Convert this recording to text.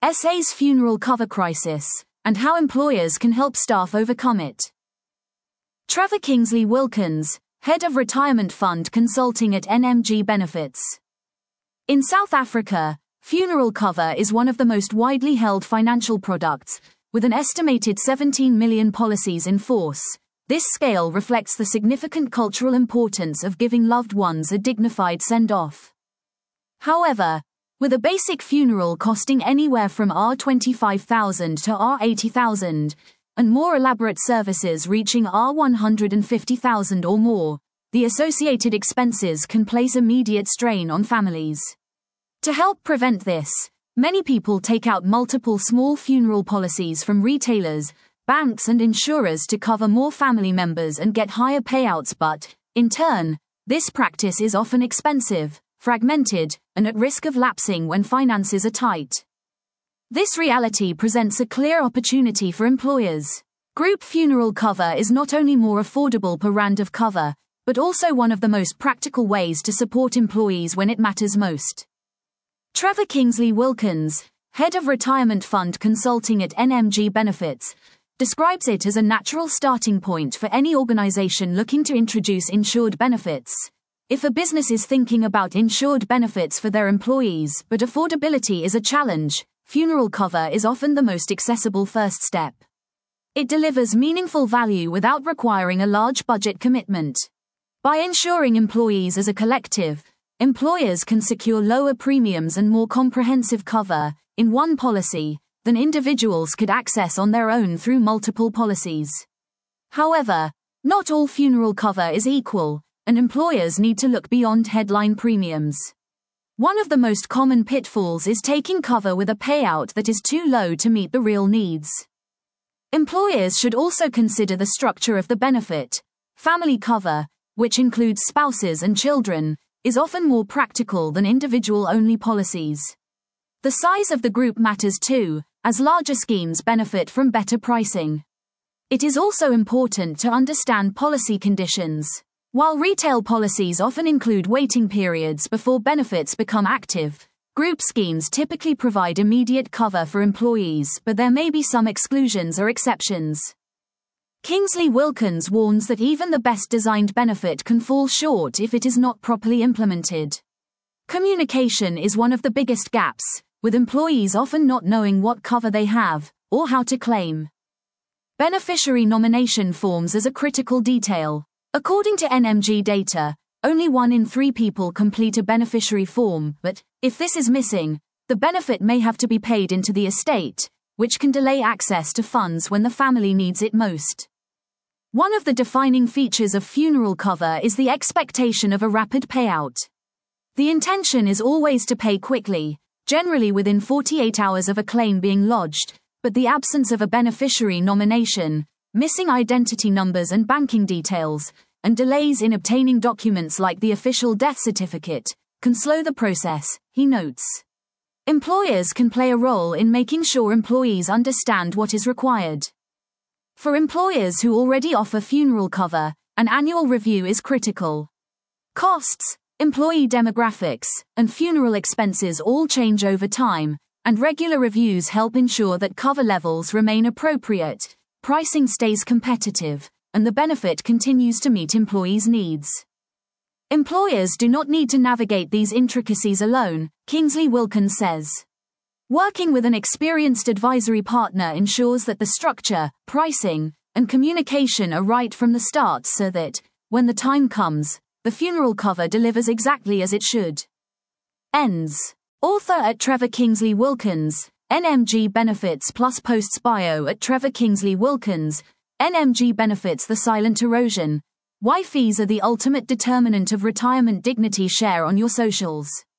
SA's funeral cover crisis, and how employers can help staff overcome it. Trevor Kingsley Wilkins, Head of Retirement Fund Consulting at NMG Benefits. In South Africa, funeral cover is one of the most widely held financial products, with an estimated 17 million policies in force. This scale reflects the significant cultural importance of giving loved ones a dignified send-off. However, with a basic funeral costing anywhere from R25,000 to R80,000, and more elaborate services reaching R150,000 or more, the associated expenses can place immediate strain on families. To help prevent this, many people take out multiple small funeral policies from retailers, banks and insurers to cover more family members and get higher payouts, but, in turn, this practice is often expensive, fragmented, and at risk of lapsing when finances are tight. This reality presents a clear opportunity for employers. Group funeral cover is not only more affordable per rand of cover, but also one of the most practical ways to support employees when it matters most. Trevor Kingsley Wilkins, Head of Retirement Fund Consulting at NMG Benefits, describes it as a natural starting point for any organization looking to introduce insured benefits. If a business is thinking about insured benefits for their employees but affordability is a challenge, funeral cover is often the most accessible first step. It delivers meaningful value without requiring a large budget commitment. By insuring employees as a collective, employers can secure lower premiums and more comprehensive cover in one policy than individuals could access on their own through multiple policies. However, not all funeral cover is equal, and employers need to look beyond headline premiums. One of the most common pitfalls is taking cover with a payout that is too low to meet the real needs. Employers should also consider the structure of the benefit. Family cover, which includes spouses and children, is often more practical than individual-only policies. The size of the group matters too, as larger schemes benefit from better pricing. It is also important to understand policy conditions. While retail policies often include waiting periods before benefits become active, group schemes typically provide immediate cover for employees, but there may be some exclusions or exceptions. Kingsley Wilkins warns that even the best designed benefit can fall short if it is not properly implemented. Communication is one of the biggest gaps, with employees often not knowing what cover they have, or how to claim. Beneficiary nomination forms is a critical detail. According to NMG data, only 1 in 3 people complete a beneficiary form, but, if this is missing, the benefit may have to be paid into the estate, which can delay access to funds when the family needs it most. One of the defining features of funeral cover is the expectation of a rapid payout. The intention is always to pay quickly, generally within 48 hours of a claim being lodged, but the absence of a beneficiary nomination, missing identity numbers and banking details, and delays in obtaining documents like the official death certificate, can slow the process, he notes. Employers can play a role in making sure employees understand what is required. For employers who already offer funeral cover, an annual review is critical. Costs, employee demographics, and funeral expenses all change over time, and regular reviews help ensure that cover levels remain appropriate, pricing stays competitive, and the benefit continues to meet employees' needs. Employers do not need to navigate these intricacies alone, Kingsley Wilkins says. Working with an experienced advisory partner ensures that the structure, pricing, and communication are right from the start so that, when the time comes, the funeral cover delivers exactly as it should. Ends. Author at Trevor Kingsley Wilkins, NMG Benefits plus posts bio at Trevor Kingsley Wilkins, NMG Benefits. The silent erosion. Why fees are the ultimate determinant of retirement dignity. Share on your socials.